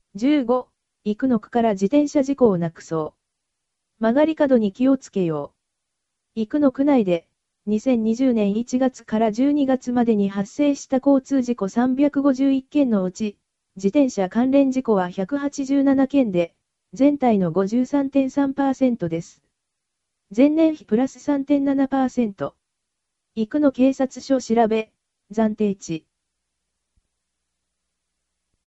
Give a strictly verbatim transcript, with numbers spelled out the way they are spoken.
じゅうご、生野区から自転車事故をなくそう。曲がり角に気をつけよう。生野区内で、にせんにじゅうねんいちがつからじゅうにがつまでに発生した交通事故さんびゃくごじゅういっけんのうち、自転車関連事故はひゃくはちじゅうななけんで、全体の ごじゅうさんてんさんパーセント です。前年比プラス さんてんななパーセント。生野警察署調べ、暫定値。